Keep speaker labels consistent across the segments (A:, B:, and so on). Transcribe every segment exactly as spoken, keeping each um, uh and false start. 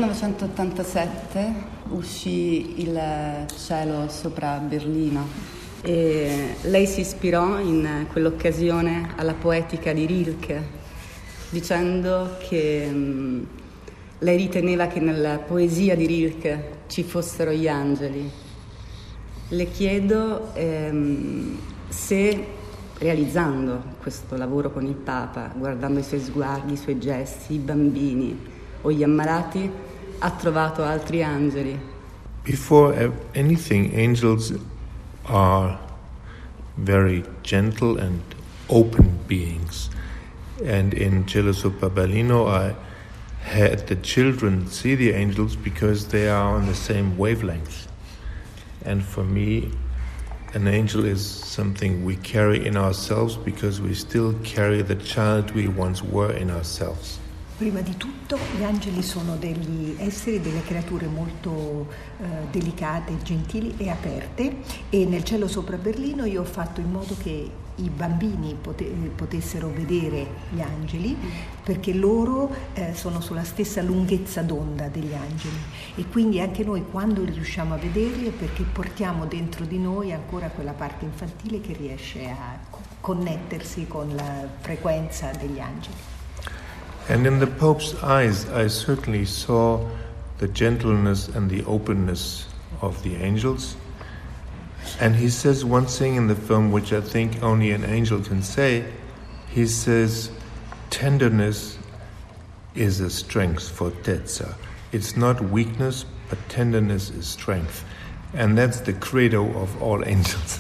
A: millenovecentottantasette uscì Il cielo sopra Berlino e lei si ispirò in quell'occasione alla poetica di Rilke, dicendo che mh, lei riteneva che nella poesia di Rilke ci fossero gli angeli. Le chiedo ehm, se, realizzando questo lavoro con il Papa, guardando i suoi sguardi, i suoi gesti, i bambini o gli ammalati, ha trovato altri angeli.
B: Before anything, angels are very gentle and open beings. And in Cielo sopra Berlino, I had the children see the angels because they are on the same wavelength. And for me, an angel is something we carry in ourselves because we still carry the child we once were in ourselves.
C: Prima di tutto, gli angeli sono degli esseri, delle creature molto eh, delicate, gentili e aperte, e nel Cielo sopra Berlino io ho fatto in modo che i bambini pote- potessero vedere gli angeli, perché loro eh, sono sulla stessa lunghezza d'onda degli angeli, e quindi anche noi quando riusciamo a vederli è perché portiamo dentro di noi ancora quella parte infantile che riesce a co- connettersi con la frequenza degli angeli.
B: And in the Pope's eyes, I certainly saw the gentleness and the openness of the angels. And he says one thing in the film which I think only an angel can say. He says, tenderness is a strength for Tezza. It's not weakness, but tenderness is strength. And that's the credo of all angels.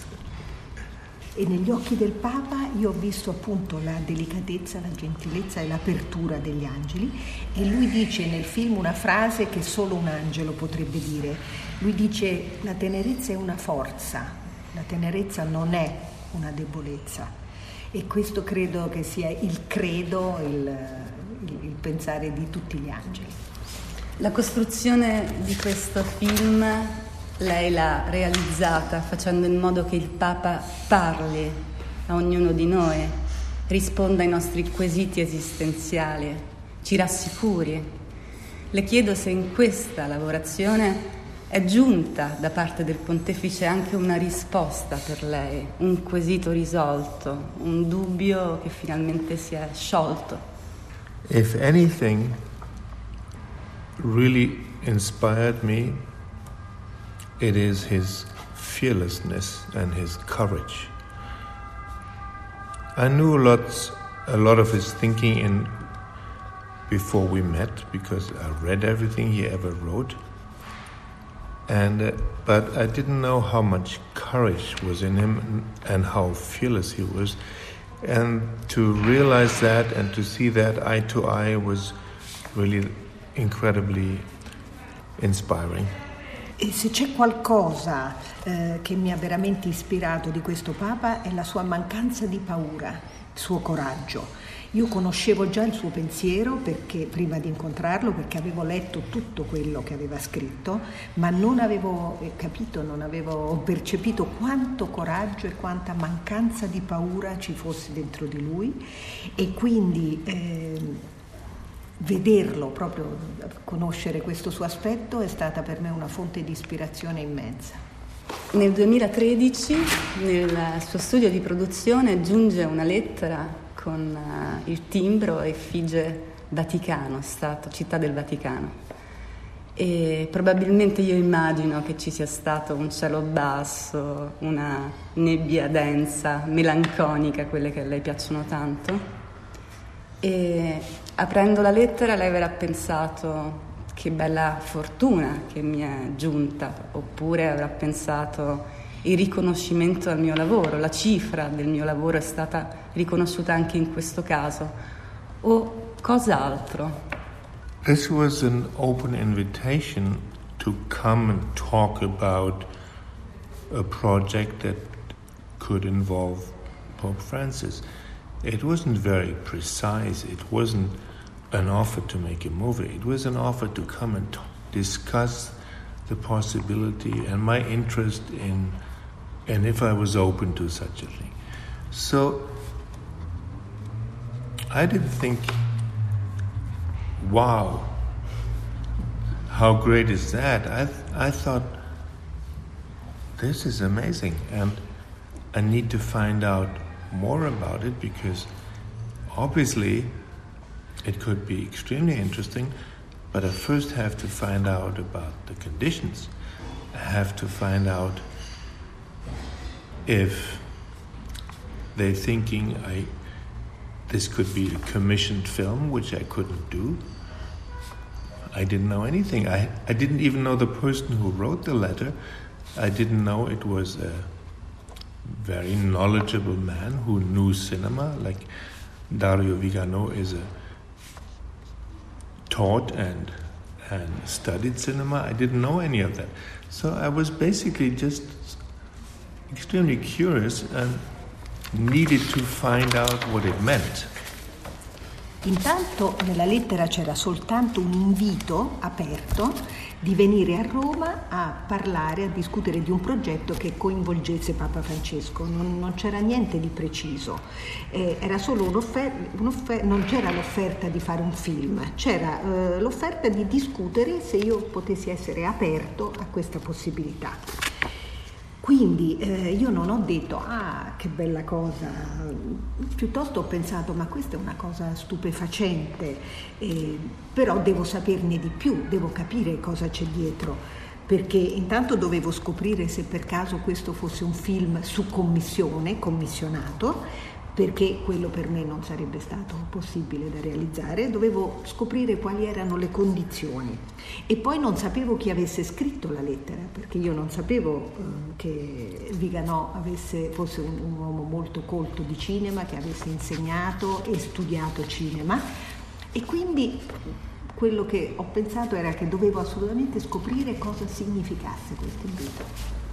C: E negli occhi del Papa io ho visto appunto la delicatezza, la gentilezza e l'apertura degli angeli, e lui dice nel film una frase che solo un angelo potrebbe dire. Lui dice: la tenerezza è una forza, la tenerezza non è una debolezza. E questo credo che sia il credo, il, il, il pensare di tutti gli angeli.
A: La costruzione di questo film lei l'ha realizzata facendo in modo che il Papa parli a ognuno di noi, risponda ai nostri quesiti esistenziali, ci rassicuri. Le chiedo se in questa lavorazione è giunta da parte del Pontefice anche una risposta per lei, un quesito risolto, un dubbio che finalmente si è sciolto.
B: If anything really inspired me, it is his fearlessness and his courage. I knew lots, a lot of his thinking in before we met because I read everything he ever wrote, and uh, but I didn't know how much courage was in him and how fearless he was, and to realize that and to see that eye to eye was really incredibly inspiring.
C: E se c'è qualcosa eh, che mi ha veramente ispirato di questo Papa è la sua mancanza di paura, il suo coraggio. Io conoscevo già il suo pensiero perché prima di incontrarlo, perché avevo letto tutto quello che aveva scritto, ma non avevo capito, non avevo percepito quanto coraggio e quanta mancanza di paura ci fosse dentro di lui, e quindi eh, vederlo, proprio conoscere questo suo aspetto è stata per me una fonte di ispirazione immensa.
A: Nel duemilatredici nel suo studio di produzione giunge una lettera con uh, il timbro e effigie Vaticano, Stato, Città del Vaticano, e probabilmente io immagino che ci sia stato un cielo basso, una nebbia densa, melanconica, quelle che a lei piacciono tanto, e aprendo la lettera lei avrà pensato: che bella fortuna che mi è giunta, oppure avrà pensato: il riconoscimento al mio lavoro, la cifra del mio lavoro è stata riconosciuta anche in questo caso, o cos'altro.
B: This was an open invitation to come and talk about a project that could involve Pope Francis. It wasn't very precise. It wasn't an offer to make a movie. It was an offer to come and t- discuss the possibility and my interest in, and if I was open to such a thing. So I did think, wow, how great is that? I I thought, this is amazing, and I need to find out more about it, because obviously it could be extremely interesting, but I first have to find out about the conditions. I have to find out if they're thinking I this could be a commissioned film, which I couldn't do. I didn't know anything. I, I didn't even know the person who wrote the letter. I didn't know it was a very knowledgeable man who knew cinema, like Dario Vigano is a taught and and studied cinema. I didn't know any of that. So I was basically just extremely curious and needed to find out what it meant.
C: Intanto nella lettera c'era soltanto un invito aperto di venire a Roma a parlare, a discutere di un progetto che coinvolgesse Papa Francesco. Non, non c'era niente di preciso, eh, era solo un'offerta, un'offerta, non c'era l'offerta di fare un film, c'era eh, l'offerta di discutere se io potessi essere aperto a questa possibilità. Quindi eh, io non ho detto, ah, che bella cosa, piuttosto ho pensato, ma questa è una cosa stupefacente, eh, però devo saperne di più, devo capire cosa c'è dietro, perché intanto dovevo scoprire se per caso questo fosse un film su commissione, commissionato, perché quello per me non sarebbe stato possibile da realizzare, dovevo scoprire quali erano le condizioni. E poi non sapevo chi avesse scritto la lettera, perché io non sapevo eh, che Vigano avesse, fosse un, un uomo molto colto di cinema, che avesse insegnato e studiato cinema, e quindi quello che ho pensato era che dovevo assolutamente scoprire cosa significasse questo invito.